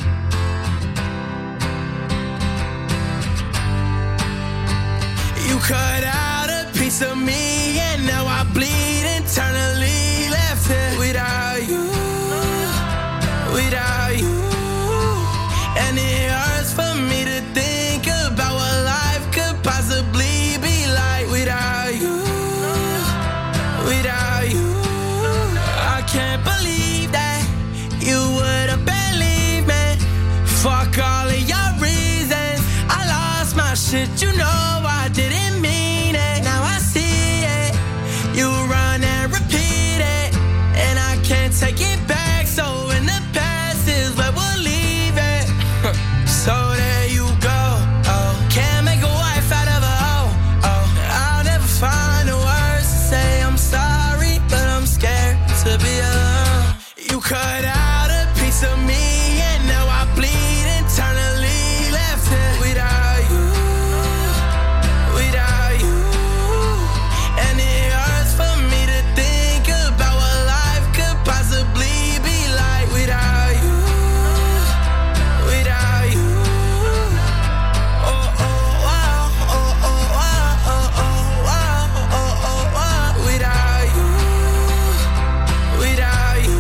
You cut out a piece of me and now I bleed internally, left here without you, without you. And it hurts for me to think about what life could possibly be like without you, without you. I can't believe that you would have believed me. Fuck all of your reasons, I lost my shit, you know I didn't mean it. Now I see it, you run and repeat it, and I can't take it back, so in the past is where we'll leave it. So there you go, oh, can't make a wife out of a hoe, oh, I'll never find the words to say I'm sorry, but I'm scared to be alone. You cut out a piece of me and now I bleed internally, left here without you, without you. And it hurts for me to think about what life could possibly be like without you, without you. Oh, oh, wow, oh, oh, wow, oh, oh, wow, oh, oh, wow, without you, without you.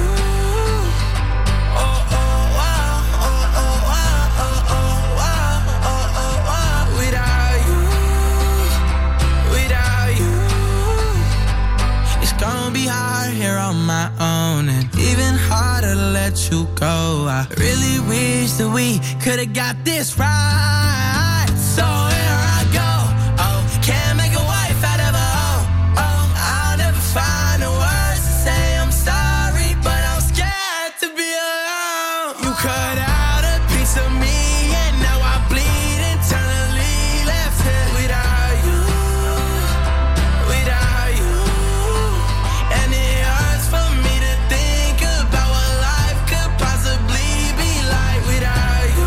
Oh, oh, wow, oh, oh, wow, oh, oh, wow, oh, oh, wow, without you, without you. It's gonna be hard here on my own, and even harder to let you go. I really wish that we could've got this right. So here I go, oh, can't make a wife out of a hoe, oh, I'll never find the words to say I'm sorry, but I'm scared to be alone. You cut out a piece of me and now I bleed internally, left here without you, without you. And it hurts for me to think about what life could possibly be like without you,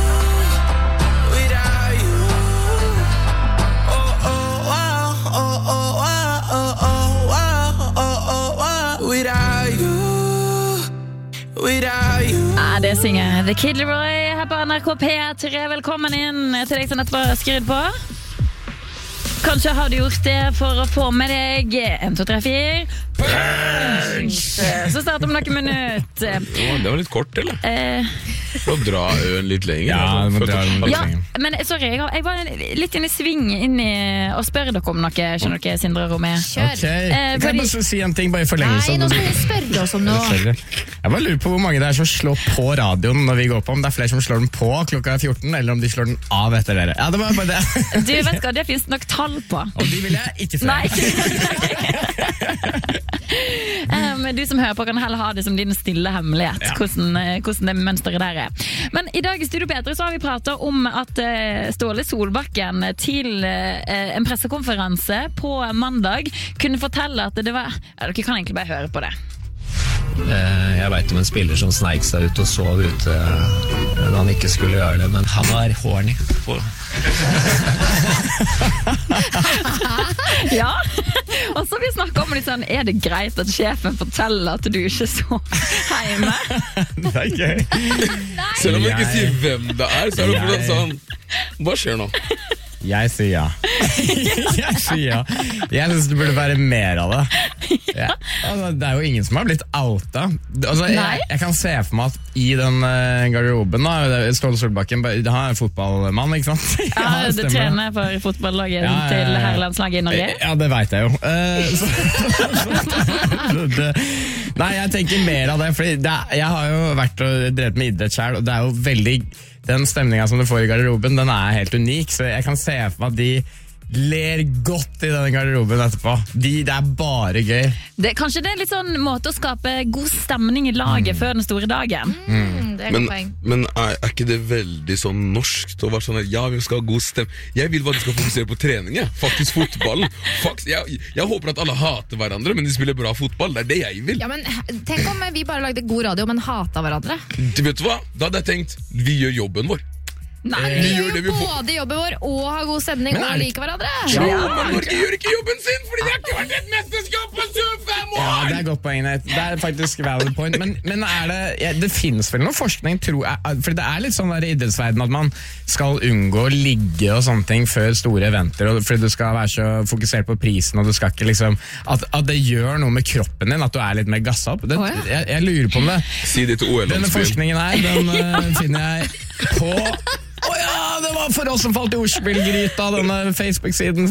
without you. Oh, oh, wow, oh, oh, wow, oh, oh, wow, oh, oh, wow, without you, without you. Ja, det synger The Kid Laroi her på NRK P3. Velkommen inn til deg som nettopp har skrudd på. Kanskje har du gjort det for å få med deg 1, 2, 3, 4 Punch! Så starter om noen minutter. Det var litt kort, eller? For å dra øen litt lenger. Ja, du må dra den litt Ja, lenger. men sorry, jeg var litt inne i sving og spør dere om noe, skjønner dere, Sindre og Romé. Kjør. Kan jeg bare si en ting, bare i forlengelse? Nei, nå skal du spørre oss om noe. Sorry. Jeg bare lurer på hvor mange det er som slår på radioen når vi går på, om det er flere som slår den på klokka 14, eller om de slår den av etter dere. Ja, det var bare det. Du vet hva, det finnes nok tall på. Og de vil jeg ikke se. Nei, men du som hører på kan heller ha det som din stille hemmelighet, hvordan det mønsteret der er. Men i dag i Studio P3 så har vi pratet om at Ståle Solbakken til en pressekonferanse på mandag kunne fortelle at det var, dere kan egentlig bare høre på det. Jeg vet om en spiller som sneik seg ut og sov ute når han ikke skulle gjøre det, men han var horny. Ja, og så vi snakker om litt sånn, er det greit at sjefen forteller at du ikke så hjemme? Det er gøy. Selv om jeg ikke sier hvem det er, så er det fortsatt sånn, hva skjer nå? Jeg sier ja. Jeg sier ja. Jeg synes det burde være mer av det. Ja. Altså, det er jo ingen som har blitt outa. Altså, jeg kan se for meg at i den garderoben da, Ståle Solbakken, han er en fotballmann, ikke sant? Ja, du trener for fotballaget til herrelandslaget i Norge. Ja, det vet jeg jo. Nei, jeg tenker mer av det, fordi jeg har jo vært og drevet med idrett selv, og det er jo veldig, den stemningen som du får i garderoben, den er helt unik, så jeg kan se for meg at ler godt i denne garderoben etterpå. Det bare gøy. Kanskje det litt sånn måte å skape god stemning i laget før den store dagen. Det et godt poeng. Men er ikke det veldig sånn norsk til å være sånn at ja, vi skal ha god stemme? Jeg vil bare at de skal fokusere på trening, faktisk fotballen. Jeg håper at alle hater hverandre, men de spiller bra fotball. Det det jeg vil. Ja, men tenk om vi bare lagde god radio, men hatet hverandre. Vet du hva? Da hadde jeg tenkt, vi gjør jobben vår. Nei, vi gjør både jobben vår og har god stemning og liker hverandre. Ja, men Norge gjør ikke jobben sin, fordi det har ikke vært et mesterskap på 25 år! Ja, det er godt poeng. Det er faktisk valid point. Men det finnes vel noe forskning, for det er litt sånn der i idrettsverden at man skal unngå å ligge og sånne ting før store eventer, fordi du skal være så fokusert på prisen, og du skal ikke liksom at det gjør noe med kroppen din, at du er litt mer gasset opp. Jeg lurer på om det. Si det til OL-landsbyen. Denne forskningen her, den finner jeg på det var for oss som falt i ordspillgryta, denne Facebook-siden.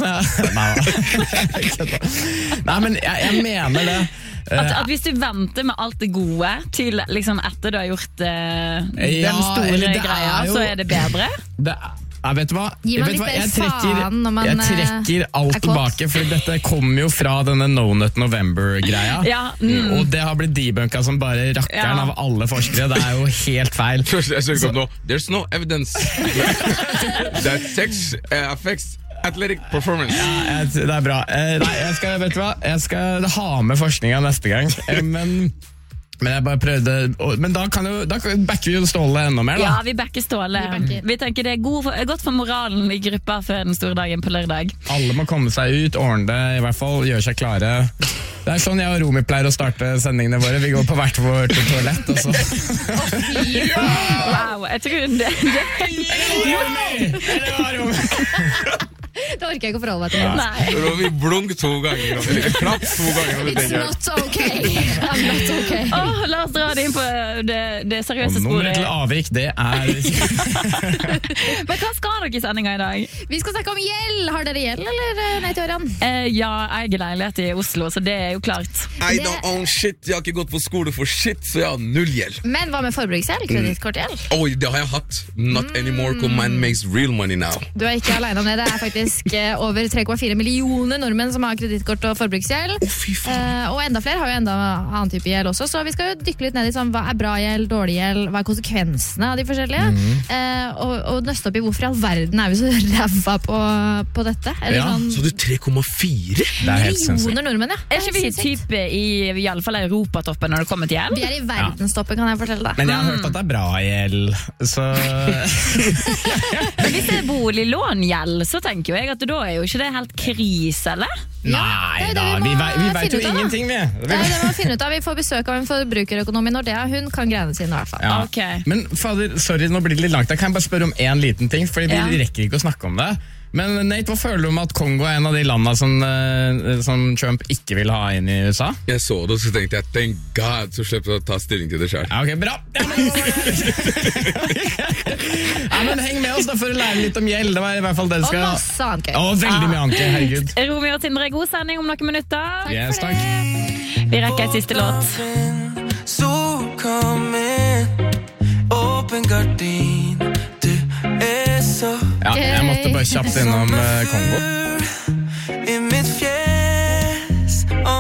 Nei, men jeg mener det. At hvis du venter med alt det gode til liksom etter du har gjort den store greia, så er det bedre? Vet du hva? Gi meg litt mer faen når man jeg trekker alt tilbake, for dette kommer jo fra denne No Nut November-greia. Og det har blitt debunka som bare rakkeren av alle forskere. Det er jo helt feil. Jeg søker opp nå. There's no evidence that sex affects athletic performance. Ja, det er bra. Vet du hva? Jeg skal ha med forskninga neste gang. Men jeg bare prøvde. Men da backer vi jo Ståle enda mer, da. Ja, vi backer Ståle. Vi tenker det er godt for moralen i gruppa før den store dagen på lørdag. Alle må komme seg ut, ordne det i hvert fall, gjøre seg klare. Det er sånn jeg og Romy pleier å starte sendingene våre. Vi går på hvert vårt toalett, og så Wow, jeg tror det Det orker jeg ikke å forholde meg til. Nei. Vi blunk 2 ganger. Eller klapp 2 ganger. It's not okay. I'm not okay. La oss dra det inn på det seriøse sporet. Nummeret til avvik, det er Men hva skal dere i sendinga i dag? Vi skal snakke om gjeld. Har dere gjeld, eller nei til Ørjan? Ja, jeg er leilighet i Oslo, så det er jo klart. I don't own shit. Jeg har ikke gått på skole for shit, så jeg har 0 gjeld. Men hva med forbruksgjeld? Kredittkortgjeld? Oi, det har jeg hatt. Not anymore, because man makes real money now. Du er ikke alene om det. Det er faktisk over 3,4 millioner nordmenn som har kredittkort og forbruksgjeld. Og enda flere har jo enda annen type gjeld også, så vi skal jo dykke litt ned i sånn, hva er bra gjeld, dårlig gjeld, hva er konsekvensene av de forskjellige, og nøste opp i hvorfor i all verden er vi så ræva på dette. Sånn, så du 3,4? Millioner nordmenn, ja. Er ikke vi type i alle fall Europatoppen når det kommer til gjeld? Vi er i verdenstoppen, kan jeg fortelle deg. Men jeg har hørt at det er bra gjeld, så Men hvis det er boliglångjeld, så tenker jeg at da er jo ikke det helt krise, eller? Nei da, vi vet jo ingenting, vi. Det må vi finne ut av. Vi får besøk av en forbrukerøkonom i Nordea. Hun kan greiene sine i hvert fall. Ja. Okay. Men fader, sorry, nå blir det litt langt. Jeg kan bare spørre om en liten ting, fordi vi rekker ikke å snakke om det. Men Nate, hva føler du om at Kongo er en av de landene som Trump ikke vil ha inn i USA? Jeg så det, og så tenkte jeg, thank God, så slipper jeg å ta stilling til det selv. Ja, ok, bra. Men heng med oss da for å lære litt om gjeld. Det var i hvert fall det du skal... Og masse annet gøy. Veldig mye annet gøy, herregud. Romy og Tindre, god sending om noen minutter. Yes, takk. Vi rekker et siste låt. Så kom inn, åpen gardin, du er så... Ja, jeg måtte bare kjapt innom Kongo. I mitt fjes,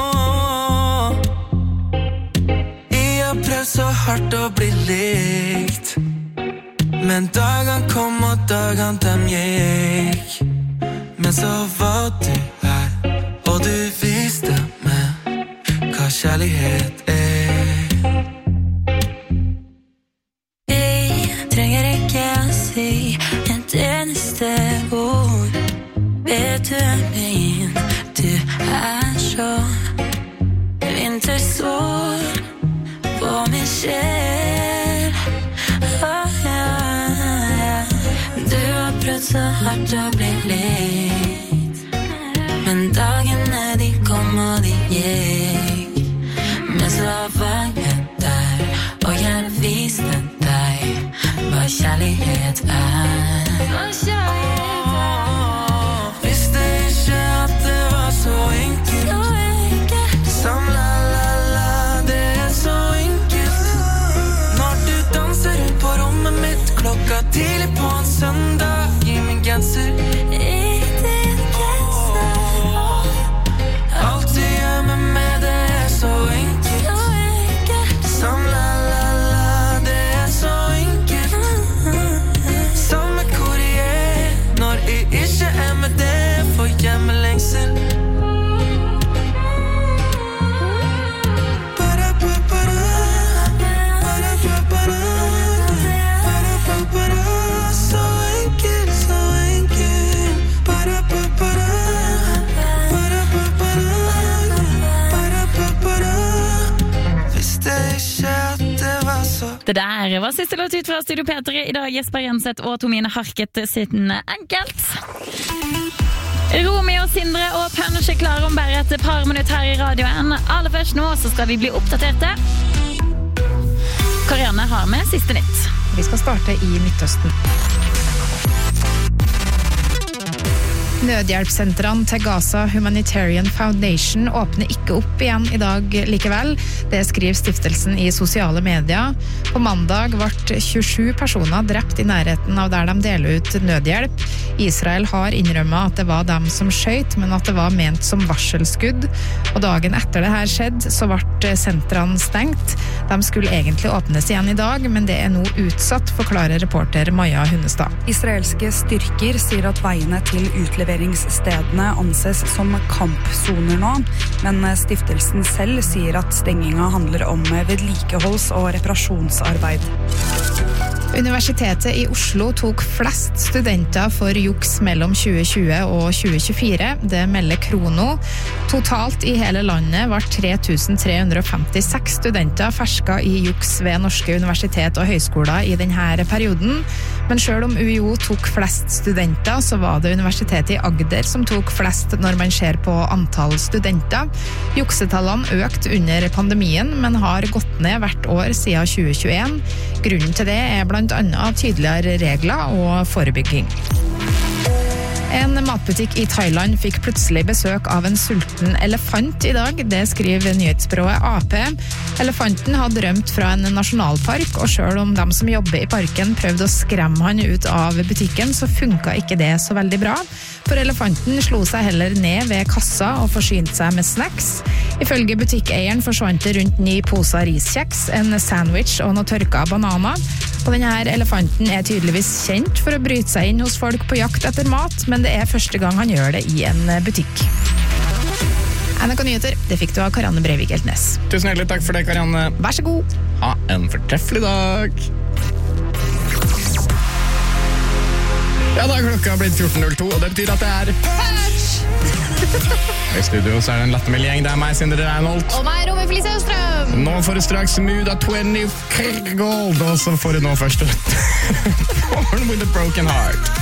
jeg har prøvd så hardt å bli likt, men dagen kom og dagen dem gikk. Men så var du her, og du viste meg hva kjærlighet er. Jeg trenger ikke å si et eneste ord. Vet du er min, du er så vintersol på min sjel. Du har prøvd så hardt å bli likt, men dagene de kom og de gikk. Men så var jeg der, og jeg viste deg hva kjærlighet er. Visste ikke at det var så enkelt. Som la-la-la, det er så enkelt. Når du danser rundt på rommet mitt klokka tidlig på en søndag, gi min genser i din genser. Det der var siste låt ut fra Studio P3 I dag. Jesper Jenseth og Tomine Harket sitter enkelt. Romy og Sindre og Punch klare om bare et par minutter her I radioen. Aller først nå så skal vi bli oppdaterte. Karianne har med siste nytt. Vi skal starte I Midtøsten. Nødhjelpssentrene til Gaza Humanitarian Foundation åpner ikke opp igjen I dag likevel. Det skriver stiftelsen I sosiale medier. På mandag ble 27 personer drept I nærheten av der de deler ut nødhjelp. Israel har innrømmet at det var dem som skjøt, men at det var ment som varselskudd. Og dagen etter det her skjedde, så ble sentrene stengt. De skulle egentlig åpnes igjen I dag, men det nå utsatt, forklarer reporter Maja Hundestad. Israelske styrker sier at veiene til utleveringsstedene anses som kampsoner nå, men stiftelsen selv sier at stenginga handler om vedlikeholds- og reparasjonsarbeid. Universitetet I Oslo tok flest studenter for juks mellom 2020 og 2024. Det melder Krono. Totalt I hele landet var 3356 studenter fersket I juks ved norske universitet og høyskoler I denne perioden. Men selv om UiO tok flest studenter, så var det Universitetet I Agder som tok flest når man ser på antall studenter. Juksetallene økte under pandemien, men har gått ned hvert år siden 2021. Grunnen til det blant annet tydeligere regler og forebygging. En matbutikk I Thailand fikk plutselig besøk av en sulten elefant I dag. Det skriver nyhetsbyrået AP. Elefanten hadde rømt fra en nasjonalpark, og selv om de som jobber I parken prøvde å skremme han ut av butikken, så funket ikke det så veldig bra. For elefanten slo seg heller ned ved kassa og forsynte seg med snacks. Ifølge butikkeieren forsvant det rundt 9 poser riskjeks, en sandwich og noe tørka bananer. Og denne elefanten tydeligvis kjent for å bryte seg inn hos folk på jakt etter mat, men det første gang han gjør det I en butikk. NRK Nyheter, det fikk du av Karianne Breivik Eltnes. Tusen hjertelig takk for det, Karianne. Vær så god. Ha en fortreffelig dag. Ja, da klokka blitt 14.02, og det betyr at det I studio så det en lattermild gjeng. Det meg, Sindre Reinholdt. Og meg, Romy Felicia Østrøm. Nå får du straks Muda 20 Gold, og så får du nå først Born with a Broken Heart.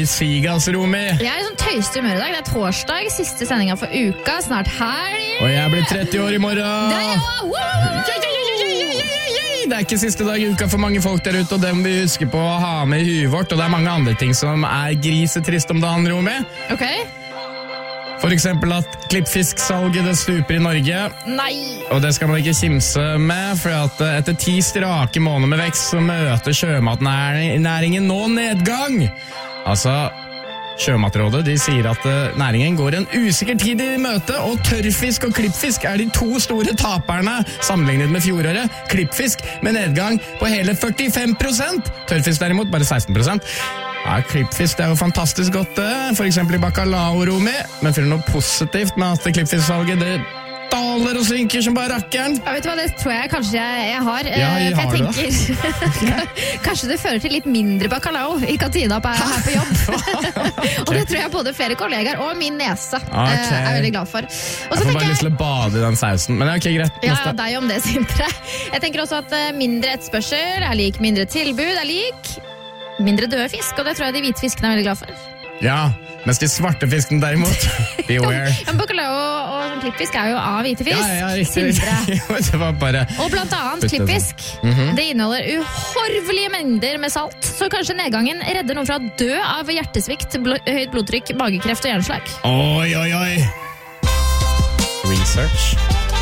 i sigas, Romy? Jeg er i sånn tøyste humør i dag. Det er torsdag, siste sendinga for uka. Snart helg. Og jeg blir 30 år i morgen. Det er jeg også. Det er ikke siste dag i uka for mange folk der ute, og det må vi huske på å ha med i huet vårt. Og det er mange andre ting som er grisetrist om dagen, Romy. Ok. For eksempel at klippfisksalget det stuper i Norge. Nei. Og det skal man ikke kimse med, for at etter 10 strake måneder med vekst så møter sjømatnæringen nå nedgang. Altså, Sjømatrådet de sier at næringen går en usikker tid i møte, og tørrfisk og klippfisk er de 2 store taperne sammenlignet med fjoråret. Klippfisk med nedgang på hele 45%. Tørrfisk derimot bare 16%. Ja, klippfisk det er jo fantastisk godt, for eksempel i bacalao, Romy. Men for noe positivt med at klippfisksalget det daler og synker som bare rakkeren. Ja, vet du hva, det tror jeg kanskje jeg har. Ja, jeg har for jeg tenker, kanskje det fører til litt mindre bacalao i kantina her på jobb. Og det tror jeg både flere kollegaer og min nese er veldig glad for. Og jeg får bare lyst til å bade i den sausen, men ok, greit. Ja, deg om det, Sintre. Jeg tenker også at mindre etterspørsel er lik mindre tilbud, er lik mindre døde fisk, og det tror jeg de hvite fiskene er veldig glad for. Ja, mens de svarte fiskene derimot, beware. Ja, bacalao og klippfisk er jo av hvite fisk. Ja, riktig. Det var bare... Og blant annet klippfisk. Det inneholder uhorvelige mengder med salt, så kanskje nedgangen redder noen fra å dø av hjertesvikt, høyt blodtrykk, magekreft og hjerneslag. Oi. Research.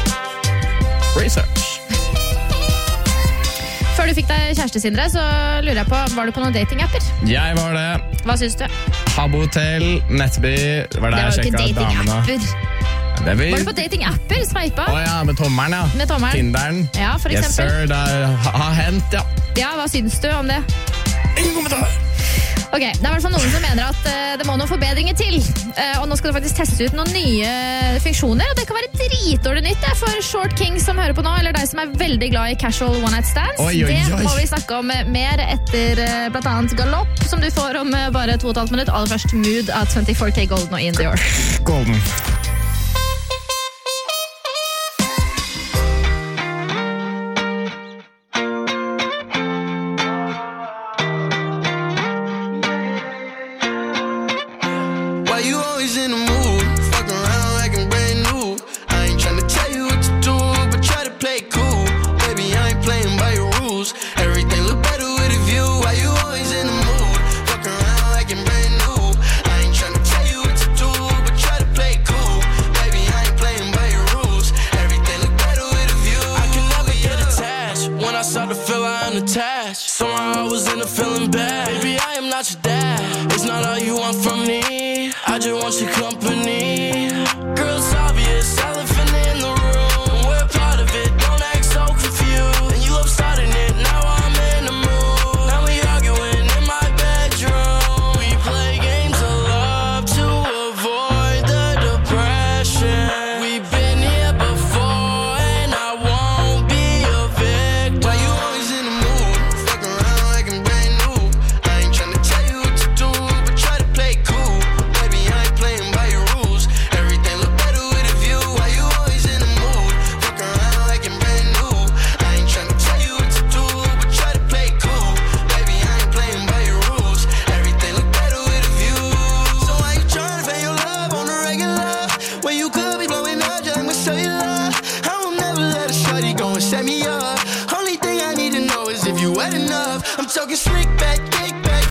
Før du fikk deg kjæreste, Sindre, så lurer jeg på, var du på noen datingapper? Jeg var det. Hva synes du? Habbo Hotel, Nettby, det var der jeg sjekket damene. Var du på datingapper, sveipa? Ja, med tommeren, ja. Med tommeren. Tinderen. Ja, for eksempel. Yes, sir, det har hendt, ja. Ja, hva synes du om det? Ingen kommentar. Ok, det er i hvert fall noen som mener at det må noen forbedringer til. Og nå skal det faktisk teste ut noen nye funksjoner, og det kan være dritdårlig nytt for Short King som hører på nå, eller deg som er veldig glad i casual one night stands. Det må vi snakke om mer etter blant annet Galopp, som du får om bare 2,5 minutter. Aller først Mood av 24K Golden og In Dior. Golden.